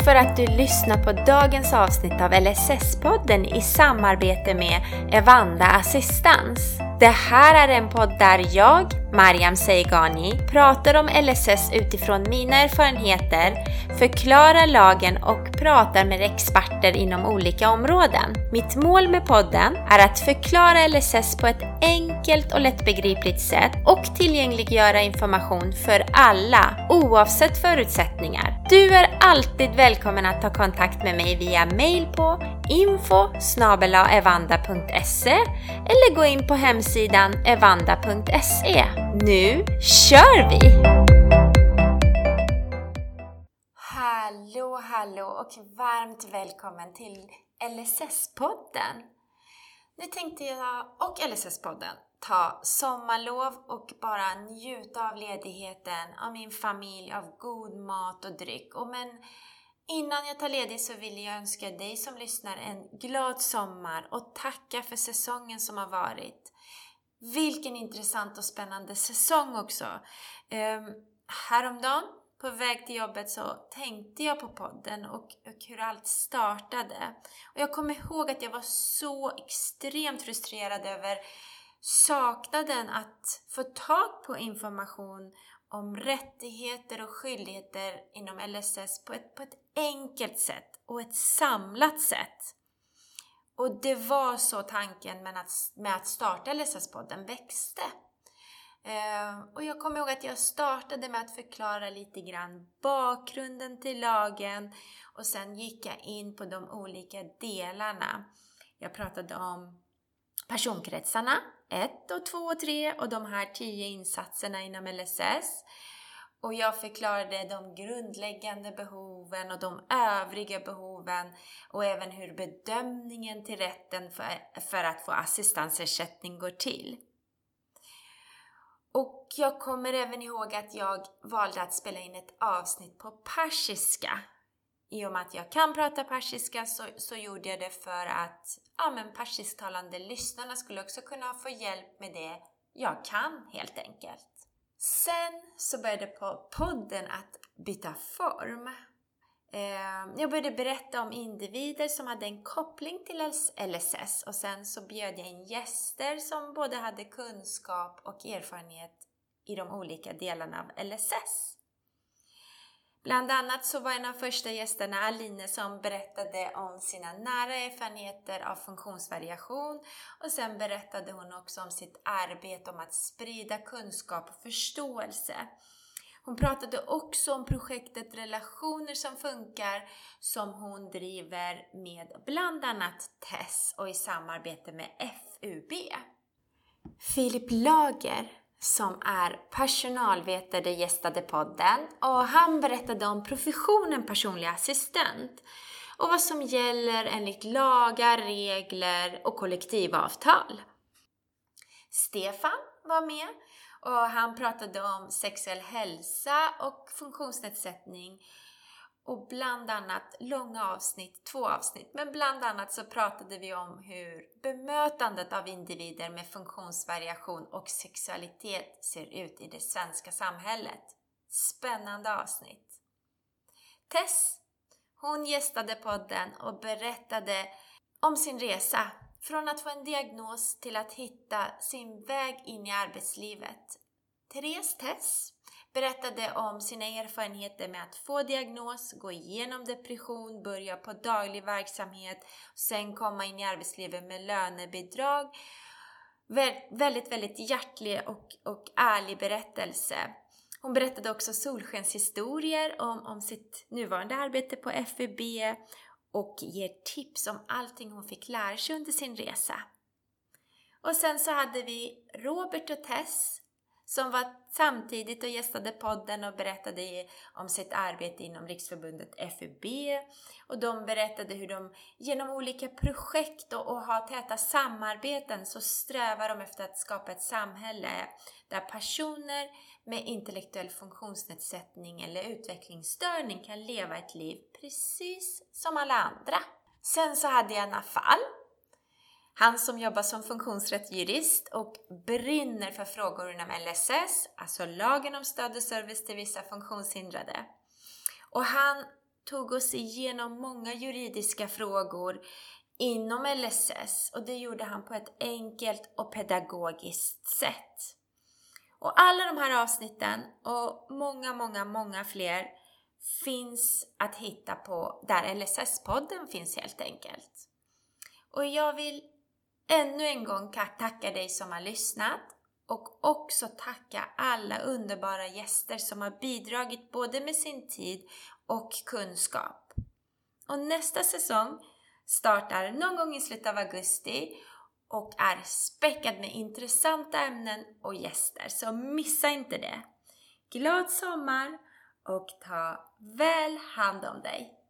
för att du lyssnar på dagens avsnitt av LSS-podden i samarbete med Evanda Assistans. Det här är en podd där jag, Mariam Seigani, pratar om LSS utifrån mina erfarenheter, förklarar lagen och pratar med experter inom olika områden. Mitt mål med podden är att förklara LSS på ett enkelt och lättbegripligt sätt och tillgängliggöra information för alla, oavsett förutsättningar. Du är alltid välkommen att ta kontakt med mig via mail på info@evanda.se eller gå in på hemsidan evanda.se. Nu kör vi! Hallå och varmt välkommen till LSS-podden. Nu tänkte jag och LSS-podden ta sommarlov och bara njuta av ledigheten, av min familj, av god mat och dryck. Men innan jag tar ledigt så vill jag önska dig som lyssnar en glad sommar och tacka för säsongen som har varit. Vilken intressant och spännande säsong också. Häromdagen på väg till jobbet så tänkte jag på podden och hur allt startade. Och jag kommer ihåg att jag var så extremt frustrerad över saknaden att få tag på information om rättigheter och skyldigheter inom LSS på ett enkelt sätt och ett samlat sätt. Och det var så tanken med att starta LSS-podden växte. Och jag kommer ihåg att jag startade med att förklara lite grann bakgrunden till lagen och sen gick jag in på de olika delarna. Jag pratade om personkretsarna 1 och 2 och 3 och de här 10 insatserna inom LSS. Och jag förklarade de grundläggande behoven och de övriga behoven och även hur bedömningen till rätten för att få assistansersättning går till. Och jag kommer även ihåg att jag valde att spela in ett avsnitt på persiska. I och med att jag kan prata persiska så gjorde jag det för att persisktalande lyssnarna skulle också kunna få hjälp med det jag kan helt enkelt. Sen så började podden att byta form. Jag började berätta om individer som hade en koppling till LSS och sen så bjöd jag in gäster som både hade kunskap och erfarenhet i de olika delarna av LSS. Bland annat så var en av första gästerna Aline som berättade om sina nära erfarenheter av funktionsvariation och sen berättade hon också om sitt arbete om att sprida kunskap och förståelse. Hon pratade också om projektet Relationer som funkar som hon driver med bland annat TESS och i samarbete med FUB. Filip Lager som är personalvetare gästade podden och han berättade om professionen personlig assistent och vad som gäller enligt lagar, regler och kollektivavtal. Stefan var med och han pratade om sexuell hälsa och funktionsnedsättning och bland annat långa avsnitt, 2 avsnitt. Men bland annat så pratade vi om hur bemötandet av individer med funktionsvariation och sexualitet ser ut i det svenska samhället. Spännande avsnitt. Tess, hon gästade podden och berättade om sin resa. Från att få en diagnos till att hitta sin väg in i arbetslivet. Therese Tess berättade om sina erfarenheter med att få diagnos, gå igenom depression, börja på daglig verksamhet, sen komma in i arbetslivet med lönebidrag. Väldigt, väldigt hjärtlig och ärlig berättelse. Hon berättade också solskenshistorier om sitt nuvarande arbete på FUB och ger tips om allting hon fick lära sig under sin resa. Och sen så hade vi Robert och Tess som var samtidigt och gästade podden och berättade om sitt arbete inom Riksförbundet FUB. Och de berättade hur de genom olika projekt och har täta samarbeten så strävar de efter att skapa ett samhälle där personer med intellektuell funktionsnedsättning eller utvecklingsstörning kan leva ett liv precis som alla andra. Sen så hade jag Nafal. Han som jobbar som funktionsrättsjurist och brinner för frågor inom LSS, alltså lagen om stöd och service till vissa funktionshindrade. Och han tog oss igenom många juridiska frågor inom LSS, och det gjorde han på ett enkelt och pedagogiskt sätt. Och alla de här avsnitten och många fler finns att hitta på där LSS-podden finns helt enkelt. Och jag vill ännu en gång tacka dig som har lyssnat, och också tacka alla underbara gäster som har bidragit både med sin tid och kunskap. Och nästa säsong startar någon gång i slutet av augusti och är späckad med intressanta ämnen och gäster. Så missa inte det. Glad sommar och ta väl hand om dig.